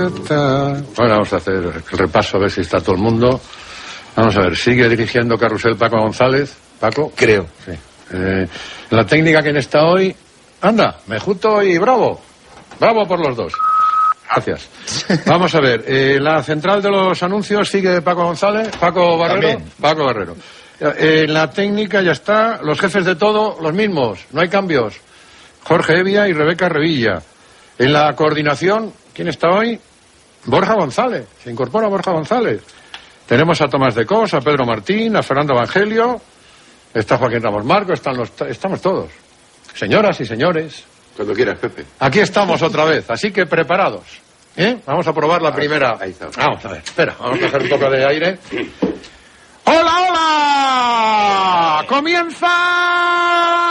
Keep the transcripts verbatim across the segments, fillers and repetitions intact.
Bueno, vamos a hacer el repaso a ver si está todo el mundo. Vamos a ver, sigue dirigiendo Carrusel Paco González. Paco, creo. Sí. Eh, la técnica, ¿quién está hoy? Anda, Mejuto y Bravo. Bravo por los dos. Gracias. Vamos a ver, eh, la central de los anuncios sigue Paco González, Paco Barrero. También. Paco Barrero. Eh, la técnica ya está, los jefes de todo, los mismos, no hay cambios. Jorge Evia y Rebeca Revilla. En la coordinación, ¿quién está hoy? Borja González, se incorpora Borja González. Tenemos a Tomás de Cos, a Pedro Martín, a Fernando Evangelio, está Joaquín Ramos Marco, están los, estamos todos. Señoras y señores. Cuando quieras, Pepe. Aquí estamos otra vez, así que preparados. ¿Eh? Vamos a probar la primera. Ahí está. Vamos a ver, espera, vamos a coger un poco de aire. ¡Hola, hola! ¡Comienza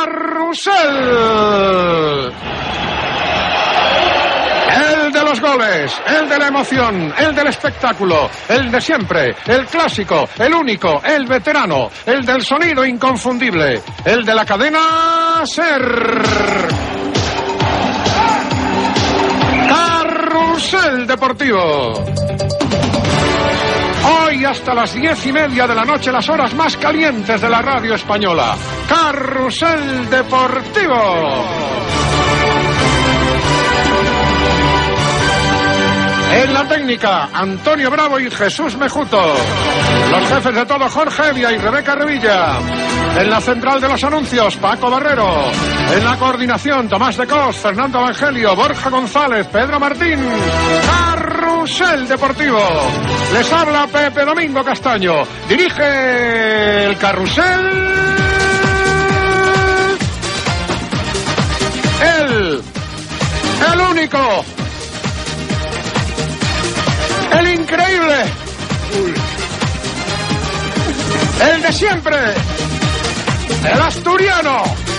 Carrusel! El de los goles, el de la emoción, el del espectáculo, el de siempre, el clásico, el único, el veterano, el del sonido inconfundible, el de la cadena SER. Carrusel Deportivo. Hoy hasta las diez y media de la noche, las horas más calientes de la radio española. Carrusel Deportivo. En la técnica, Antonio Bravo y Jesús Mejuto. Los jefes de todo, Jorge Evia y Rebeca Revilla. En la central de los anuncios, Paco Barrero. En la coordinación, Tomás de Cos, Fernando Evangelio, Borja González, Pedro Martín. Carrusel Deportivo. Les habla Pepe Domingo Castaño. Dirige el Carrusel. El, el único, el increíble, el de siempre, el asturiano,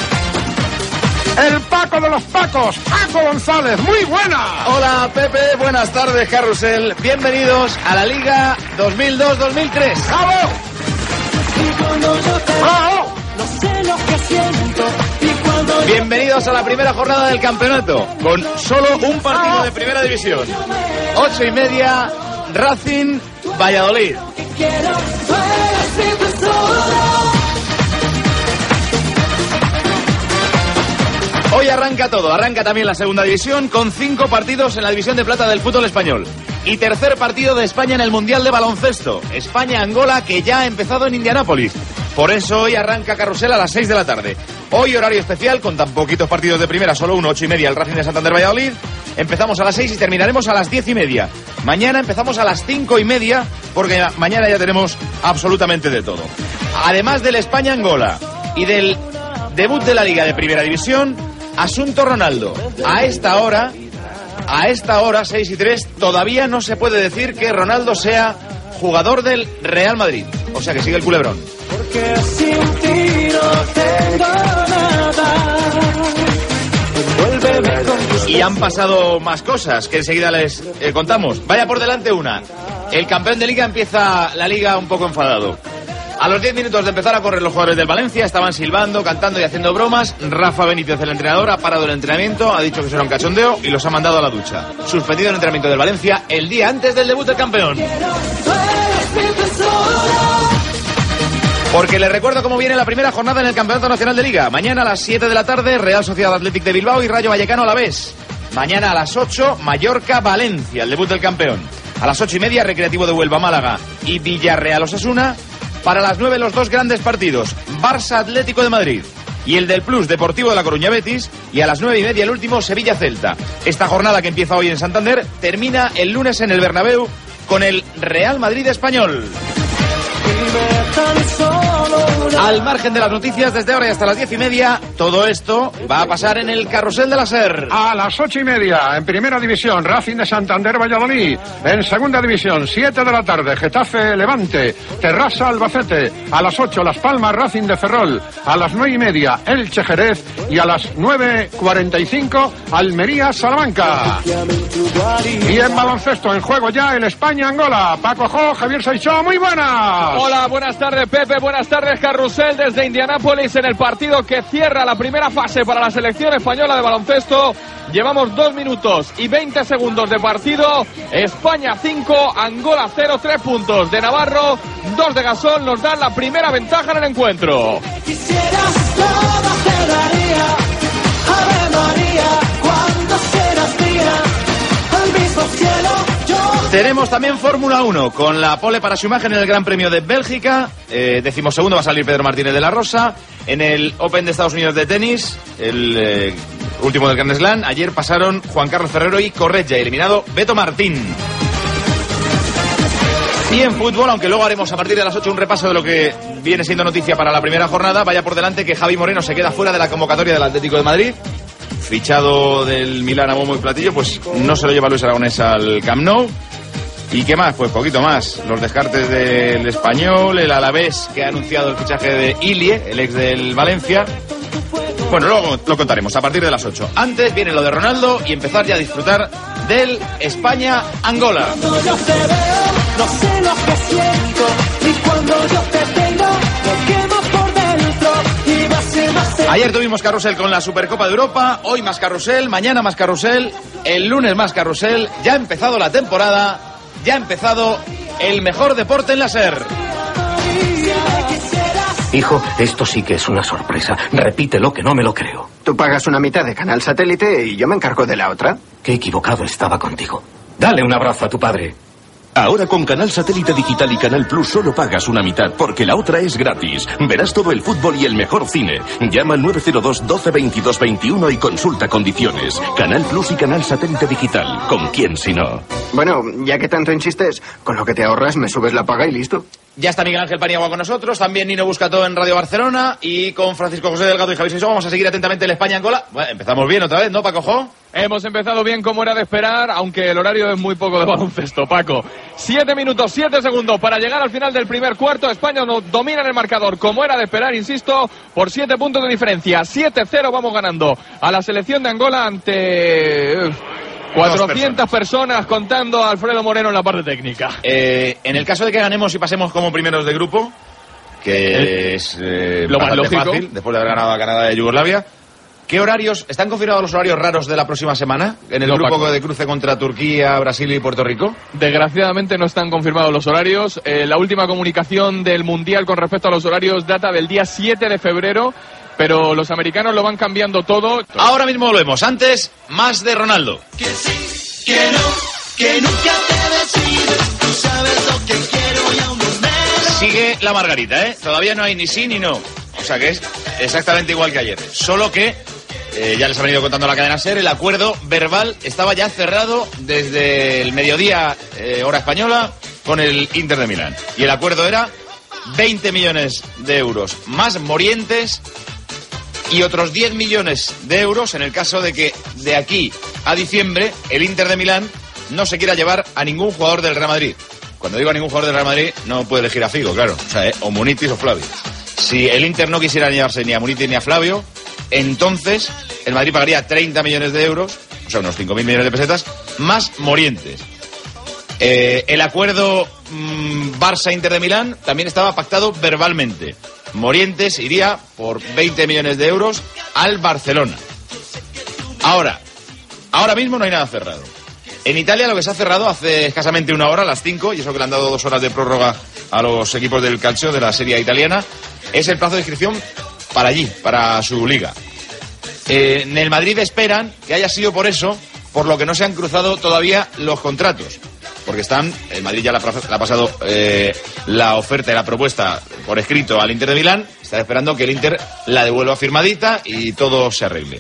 el Paco de los Pacos, Paco González. Muy buena. Hola Pepe, buenas tardes Carrusel. Bienvenidos a la Liga dos mil dos dos mil tres. ¡Bravo! ¡Bravo! Bienvenidos a la primera jornada del campeonato, con solo un partido de primera división. Ocho y media, Racing Valladolid. Hoy arranca todo, arranca también la segunda división con cinco partidos en la división de plata del fútbol español. Y tercer partido de España en el Mundial de Baloncesto, España-Angola, que ya ha empezado en Indianápolis. Por eso hoy arranca Carrusel a las seis de la tarde. Hoy horario especial con tan poquitos partidos de primera, solo uno, ocho y media, el Racing de Santander Valladolid. Empezamos a las seis y terminaremos a las diez y media. Mañana empezamos a las cinco y media, porque mañana ya tenemos absolutamente de todo. Además del España-Angola y del debut de la Liga de Primera División, asunto Ronaldo. A esta hora, a esta hora, seis y tres, todavía no se puede decir que Ronaldo sea jugador del Real Madrid. O sea que sigue el culebrón. Porque sin ti no tengo nada. Vuélveme con tus... Y han pasado más cosas que enseguida les eh, contamos. Vaya por delante una. El campeón de Liga empieza la Liga un poco enfadado. A los diez minutos de empezar a correr los jugadores del Valencia estaban silbando, cantando y haciendo bromas. Rafa Benítez, el entrenador, ha parado el entrenamiento, ha dicho que eso era un cachondeo y los ha mandado a la ducha. Suspendido el entrenamiento del Valencia el día antes del debut del campeón. Porque les recuerdo cómo viene la primera jornada en el Campeonato Nacional de Liga. Mañana a las siete de la tarde, Real Sociedad Athletic de Bilbao y Rayo Vallecano Alavés. Mañana a las ocho, Mallorca-Valencia, el debut del campeón. A las ocho y media, Recreativo de Huelva Málaga y Villarreal Osasuna. Para las nueve, los dos grandes partidos, Barça Atlético de Madrid y el del Plus Deportivo de La Coruña Betis. Y a las nueve y media, el último, Sevilla Celta. Esta jornada que empieza hoy en Santander termina el lunes en el Bernabéu con el Real Madrid Español. Al margen de las noticias, desde ahora y hasta las diez y media, todo esto va a pasar en el Carrusel de la SER. A las ocho y media, en Primera División, Racing de Santander Valladolid. En Segunda División, siete de la tarde, Getafe Levante, Terrassa Albacete. A las ocho, Las Palmas Racing de Ferrol. A las nueve y media, Elche Jerez. Y a las nueve cuarenta y cinco, Almería Salamanca. Y en baloncesto, en juego ya el España-Angola. Paco Jo, Javier Saichó, muy buenas. Hola, buenas tardes Pepe, buenas tardes Andrés Carrusel desde Indianápolis en el partido que cierra la primera fase para la selección española de baloncesto. Llevamos dos minutos y veinte segundos de partido. España cinco, Angola cero, tres puntos de Navarro, dos de Gasol nos dan la primera ventaja en el encuentro. Tenemos también Fórmula uno con la pole para su imagen en el Gran Premio de Bélgica. Eh, decimosegundo va a salir Pedro Martínez de la Rosa. En el Open de Estados Unidos de tenis, el eh, último del Grand Slam, ayer pasaron Juan Carlos Ferrero y Corretja, eliminado Beto Martín. Y en fútbol, aunque luego haremos a partir de las ocho un repaso de lo que viene siendo noticia para la primera jornada, vaya por delante que Javi Moreno se queda fuera de la convocatoria del Atlético de Madrid. Fichado del Milán a bombo y platillo, pues no se lo lleva Luis Aragonés al Camp Nou. ¿Y qué más? Pues poquito más. Los descartes del Español, el Alavés, que ha anunciado el fichaje de Ilie, el ex del Valencia. Bueno, luego lo contaremos a partir de las ocho. Antes viene lo de Ronaldo y empezar ya a disfrutar del España-Angola. Cuando yo te veo, no sé lo que siento, y cuando yo te tengo, me quemo por dentro, y más y más. Ayer tuvimos carrusel con la Supercopa de Europa, hoy más carrusel, mañana más carrusel, el lunes más carrusel, ya ha empezado la temporada, ya ha empezado el mejor deporte en la SER. Hijo, esto sí que es una sorpresa. Repítelo, que no me lo creo. Tú pagas una mitad de Canal Satélite y yo me encargo de la otra. Qué equivocado estaba contigo. Dale un abrazo a tu padre. Ahora con Canal Satélite Digital y Canal Plus solo pagas una mitad porque la otra es gratis. Verás todo el fútbol y el mejor cine. Llama al nueve cero dos, doce, veintidós, veintiuno y consulta condiciones. Canal Plus y Canal Satélite Digital. ¿Con quién si no? Bueno, ya que tanto insistes, con lo que te ahorras me subes la paga y listo. Ya está Miguel Ángel Paniagua con nosotros, también Nino Buscató en Radio Barcelona y con Francisco José Delgado y Javier Seiso vamos a seguir atentamente el España-Angola. Bueno, empezamos bien otra vez, ¿no, Paco Jo? Hemos empezado bien como era de esperar, aunque el horario es muy poco de baloncesto, Paco. Siete minutos, siete segundos para llegar al final del primer cuarto. España nos domina en el marcador como era de esperar, insisto, por siete puntos de diferencia. siete cero vamos ganando a la selección de Angola ante... cuatrocientas personas contando a Alfredo Moreno en la parte técnica. Eh, en el caso de que ganemos y pasemos como primeros de grupo, que ¿Eh? es eh, lo más lógico, fácil, después de haber ganado a Canadá y Yugoslavia, ¿qué horarios? ¿Están confirmados los horarios raros de la próxima semana? En el no, grupo Paco. de cruce contra Turquía, Brasil y Puerto Rico. Desgraciadamente no están confirmados los horarios. Eh, la última comunicación del Mundial con respecto a los horarios data del día siete de febrero. Pero los americanos lo van cambiando todo. Ahora mismo volvemos. Antes, más de Ronaldo. Que sí, que no, que nunca te decides. Tú sabes lo que quiero y aún no me... Sigue la margarita, ¿eh? Todavía no hay ni sí ni no. O sea que es exactamente igual que ayer. Solo que, eh, ya les ha venido contando la cadena SER, el acuerdo verbal estaba ya cerrado desde el mediodía, eh, hora española, con el Inter de Milán. Y el acuerdo era veinte millones de euros más morientes y otros diez millones de euros en el caso de que de aquí a diciembre el Inter de Milán no se quiera llevar a ningún jugador del Real Madrid. Cuando digo a ningún jugador del Real Madrid, no puede elegir a Figo, claro. O sea, ¿eh? o Munitis o Flavio. Si el Inter no quisiera llevarse ni a Munitis ni a Flavio, entonces el Madrid pagaría treinta millones de euros, o sea, unos cinco mil millones de pesetas, más morientes. Eh, el acuerdo mmm, Barça-Inter de Milán también estaba pactado verbalmente. Morientes iría por veinte millones de euros al Barcelona. Ahora, ahora mismo no hay nada cerrado. En Italia lo que se ha cerrado hace escasamente una hora, a las cinco, y eso que le han dado dos horas de prórroga a los equipos del calcio de la Serie italiana, es el plazo de inscripción para allí, para su liga. Eh, en el Madrid esperan que haya sido por eso, por lo que no se han cruzado todavía los contratos. Porque están, el Madrid ya le ha, le ha pasado eh, la oferta y la propuesta por escrito al Inter de Milán, está esperando que el Inter la devuelva firmadita y todo se arregle.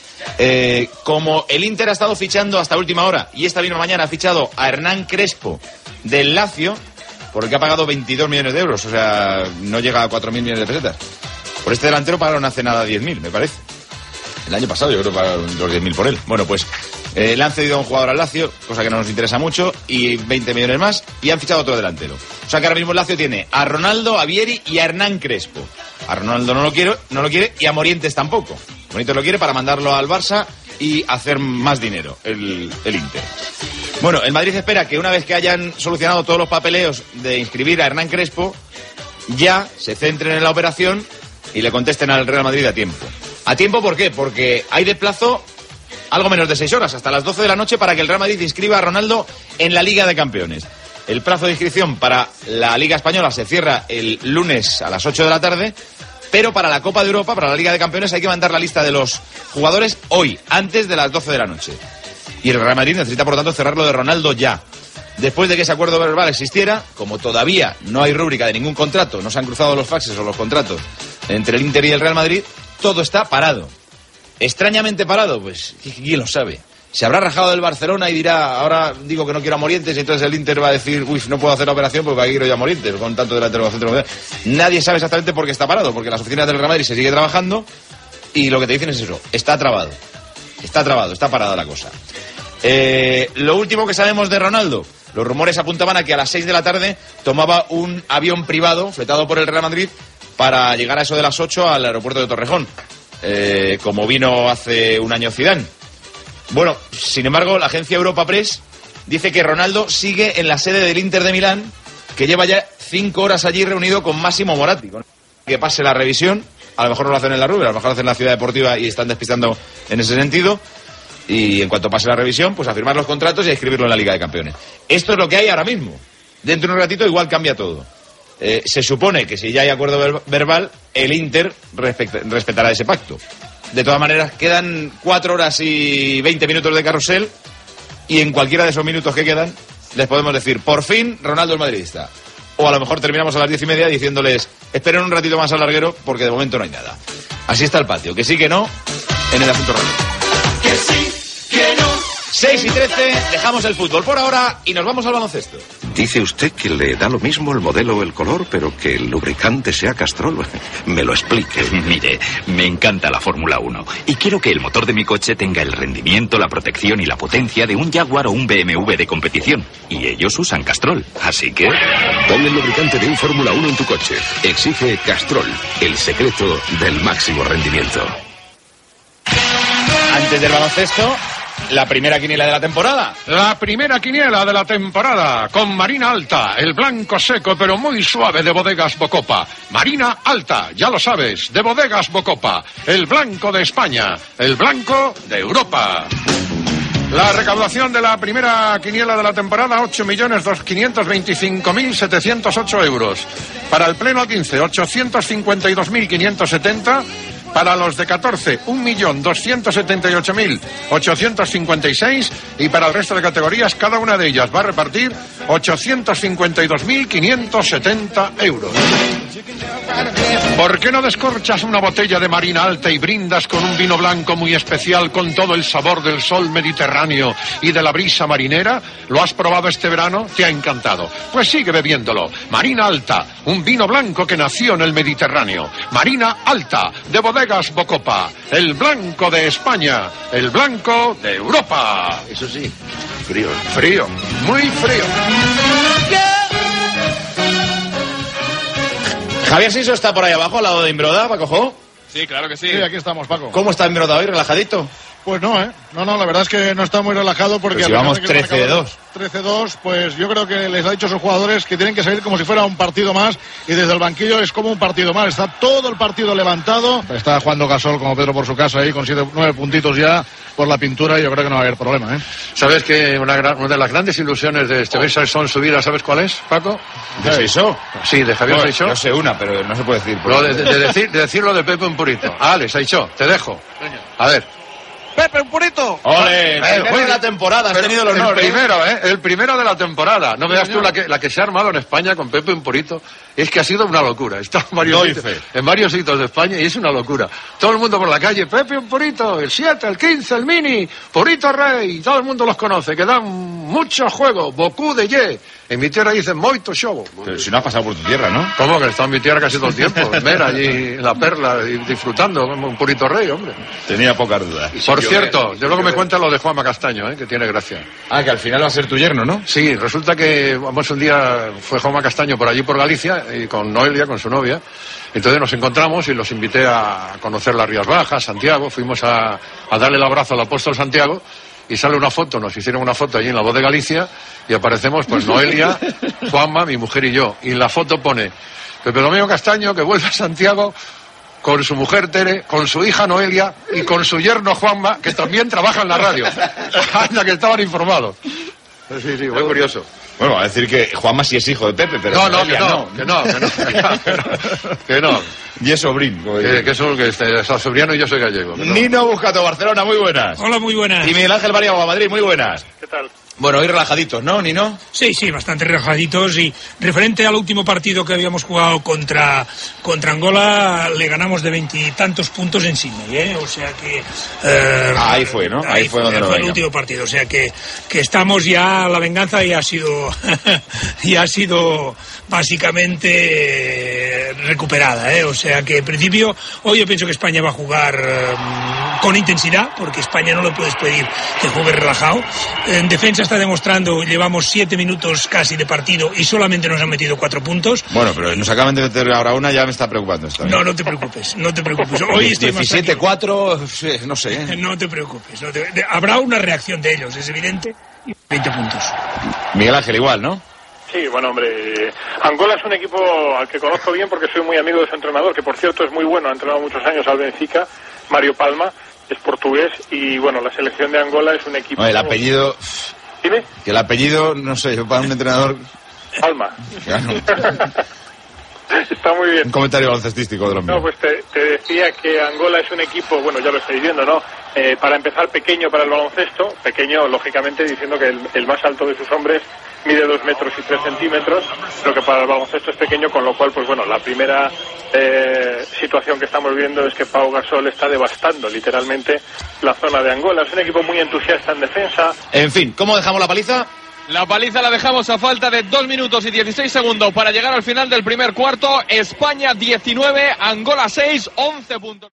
Eh, como el Inter ha estado fichando hasta última hora, y esta misma mañana ha fichado a Hernán Crespo del Lazio, por el que ha pagado veintidós millones de euros, o sea, no llega a cuatro mil millones de pesetas. Por este delantero pagaron hace nada diez mil, me parece. El año pasado yo creo que pagaron los diez mil por él. Bueno, pues eh, le han cedido a un jugador al Lazio, cosa que no nos interesa mucho, y veinte millones más, y han fichado otro delantero. O sea que ahora mismo el Lazio tiene a Ronaldo, a Vieri y a Hernán Crespo. A Ronaldo no lo quiere, no lo quiere y a Morientes tampoco. Morientes lo quiere para mandarlo al Barça y hacer más dinero, el, el Inter. Bueno, el Madrid espera que una vez que hayan solucionado todos los papeleos de inscribir a Hernán Crespo, ya se centren en la operación y le contesten al Real Madrid a tiempo. ¿A tiempo por qué? Porque hay de plazo algo menos de seis horas, hasta las doce de la noche, para que el Real Madrid inscriba a Ronaldo en la Liga de Campeones. El plazo de inscripción para la Liga Española se cierra el lunes a las ocho de la tarde, pero para la Copa de Europa, para la Liga de Campeones, hay que mandar la lista de los jugadores hoy, antes de las doce de la noche. Y el Real Madrid necesita, por lo tanto, cerrarlo de Ronaldo ya. Después de que ese acuerdo verbal existiera, como todavía no hay rúbrica de ningún contrato, no se han cruzado los faxes o los contratos entre el Inter y el Real Madrid, todo está parado. Extrañamente parado, pues, ¿quién lo sabe? Se habrá rajado del Barcelona y dirá, ahora digo que no quiero a Morientes, y entonces el Inter va a decir, uy, no puedo hacer la operación porque aquí quiero yo a Morientes, con tanto delantero centro. Nadie sabe exactamente por qué está parado, porque las oficinas del Real Madrid se sigue trabajando y lo que te dicen es eso, está trabado. Está trabado, está parada la cosa. Eh, lo último que sabemos de Ronaldo, los rumores apuntaban a que a las seis de la tarde tomaba un avión privado fletado por el Real Madrid para llegar a eso de las ocho al aeropuerto de Torrejón, eh, como vino hace un año Zidane. Bueno, sin embargo, la agencia Europa Press dice que Ronaldo sigue en la sede del Inter de Milán, que lleva ya cinco horas allí reunido con Massimo Moratti. Que pase la revisión, a lo mejor no lo hacen en la Rubia, a lo mejor lo hacen en la Ciudad Deportiva y están despistando en ese sentido. Y en cuanto pase la revisión, pues a firmar los contratos y a inscribirlo en la Liga de Campeones. Esto es lo que hay ahora mismo. Dentro de un ratito igual cambia todo. Eh, se supone que si ya hay acuerdo ver- verbal, el Inter respect- respetará ese pacto. De todas maneras, quedan cuatro horas y veinte minutos de carrusel y en cualquiera de esos minutos que quedan les podemos decir, por fin, Ronaldo es madridista. O a lo mejor terminamos a las diez y media diciéndoles, esperen un ratito más al larguero porque de momento no hay nada. Así está el patio. Que sí, que no, en el asunto Ronaldo. Que sí, que no. seis y trece, dejamos el fútbol por ahora y nos vamos al baloncesto. Dice usted que le da lo mismo el modelo o el color, pero que el lubricante sea Castrol. Me lo explique. Mire, me encanta la Fórmula uno y quiero que el motor de mi coche tenga el rendimiento, la protección y la potencia de un Jaguar o un B M W de competición. Y ellos usan Castrol, así que... Pon el lubricante de un Fórmula uno en tu coche. Exige Castrol, el secreto del máximo rendimiento. Antes del baloncesto, la primera quiniela de la temporada. La primera quiniela de la temporada con Marina Alta, el blanco seco pero muy suave de Bodegas Bocopa. Marina Alta, ya lo sabes, de Bodegas Bocopa, el blanco de España, el blanco de Europa. La recaudación de la primera quiniela de la temporada, ocho millones quinientos veinticinco mil setecientos ocho euros. Para el pleno quince, ochocientos cincuenta y dos mil quinientos setenta. Para los de catorce, un millón doscientos setenta y ocho mil ochocientos cincuenta y seis. Y para el resto de categorías, cada una de ellas va a repartir ochocientos cincuenta y dos mil quinientos setenta euros. ¿Por qué no descorchas una botella de Marina Alta y brindas con un vino blanco muy especial con todo el sabor del sol mediterráneo y de la brisa marinera? ¿Lo has probado este verano? ¿Te ha encantado? Pues sigue bebiéndolo. Marina Alta, un vino blanco que nació en el Mediterráneo. Marina Alta, de Bodegas Bocopa, el blanco de España, el blanco de Europa. Eso sí, frío. Frío, muy frío. Javier Siso está por ahí abajo, al lado de Imbroda, Paco Jo. Sí, claro que sí. Sí, aquí estamos, Paco. ¿Cómo está Imbroda hoy? ¿Relajadito? Pues no, ¿eh? No, no, la verdad es que no está muy relajado porque... Pero si a pesar vamos de que le han trece de acabado dos. trece dos, pues yo creo que les ha dicho a sus jugadores que tienen que salir como si fuera un partido más y desde el banquillo es como un partido más. Está todo el partido levantado. Está jugando Gasol como Pedro por su casa ahí con siete, nueve puntitos ya por la pintura y yo creo que no va a haber problema, ¿eh? ¿Sabes que una, gran, una de las grandes ilusiones de este Besa son su vida, ¿sabes cuál es, Paco? ¿De Seixó? Sí, de Javier No, Seixó. no sé una, pero no se puede decir. No, de, de decir, de decirlo de Pepe un purito. Ale, Seixó, te dejo. A ver. ¡Pepe, un purito! ¡Ole! Eh, Primero oye, de la temporada, has pero tenido el honor, El ¿eh? primero, ¿eh? El primero de la temporada. No veas tú la que, la que se ha armado en España con Pepe un purito. Es que ha sido una locura. Está en varios, Doy sitios, fe. en varios sitios de España y es una locura. Todo el mundo por la calle, Pepe un purito, el siete, el quince, el mini, Purito Rey. Todo el mundo los conoce, que dan mucho juego. Bocú de Ye. En mi tierra dicen moito show. Pero si no ha pasado por tu tierra, ¿no? ¿Cómo que está en mi tierra casi todo el tiempo? Ver allí en la perla y disfrutando como un Purito Rey, hombre. Tenía pocas dudas. Por cierto, yo luego me cuenta lo de Juanma Castaño, ¿eh? Que tiene gracia. Ah, que al final va a ser tu yerno, ¿no? Sí, resulta que vamos un día, fue Juanma Castaño por allí por Galicia y con Noelia, con su novia. Entonces nos encontramos y los invité a conocer las Rías Bajas, Santiago. Fuimos a, a darle el abrazo al apóstol Santiago y sale una foto, nos hicieron una foto allí en la Voz de Galicia y aparecemos pues Noelia, Juanma, mi mujer y yo. Y en la foto pone Pepe Domingo Castaño, que vuelve a Santiago con su mujer Tere, con su hija Noelia y con su yerno Juanma, que también trabaja en la radio. Anda, que estaban informados. Sí, sí, muy curioso. Bueno, va a decir que Juanma sí es hijo de Pepe, pero... No, no, que no, que no, que no, que no, que no. Y es sobrino. Que, que, eso, que este, es sobriano y yo soy gallego. No. Nino Buscato, Barcelona, muy buenas. Hola, muy buenas. Y Miguel Ángel Variaga, Madrid, muy buenas. ¿Qué tal? Bueno, hoy relajaditos, ¿no, Nino? Sí, sí, bastante relajaditos. Y referente al último partido que habíamos jugado contra, contra Angola, le ganamos de veintitantos puntos en Sydney, ¿eh? O sea que... Eh, ahí fue, ¿no? Ahí, ahí fue donde fue el último partido. O sea que, que estamos ya... La venganza ya ha sido... ya ha sido básicamente recuperada, ¿eh? O sea que en principio... Hoy yo pienso que España va a jugar eh, con intensidad, porque España no le puedes pedir que juegue relajado. En defensa está demostrando, llevamos siete minutos casi de partido y solamente nos han metido cuatro puntos. Bueno, pero nos acaban de meter ahora una, ya me está preocupando esto, ¿eh? No, no te preocupes, no te preocupes. Hoy estoy diecisiete cuatro, no sé. ¿eh? No te preocupes. No te... Habrá una reacción de ellos, es evidente. veinte puntos. Miguel Ángel, igual, ¿no? Sí, bueno, hombre, Angola es un equipo al que conozco bien porque soy muy amigo de su entrenador, que por cierto es muy bueno, ha entrenado muchos años al Benfica, Mario Palma, es portugués, y bueno, la selección de Angola es un equipo... No, el apellido... ¿Dime? Que el apellido, no sé, yo para un entrenador... Palma. Claro. Está muy bien. Un comentario baloncestístico de lo mío. No, pues te, te decía que Angola es un equipo, bueno, ya lo estáis viendo, ¿no? Eh, para empezar, pequeño para el baloncesto, pequeño, lógicamente, diciendo que el, el más alto de sus hombres mide dos metros y tres centímetros, lo que para el baloncesto es pequeño, con lo cual, pues bueno, la primera eh, situación que estamos viendo es que Pau Gasol está devastando literalmente la zona de Angola. Es un equipo muy entusiasta en defensa. En fin, ¿cómo dejamos la paliza? La paliza la dejamos a falta de dos minutos y dieciséis segundos para llegar al final del primer cuarto. España diecinueve, Angola seis, once puntos.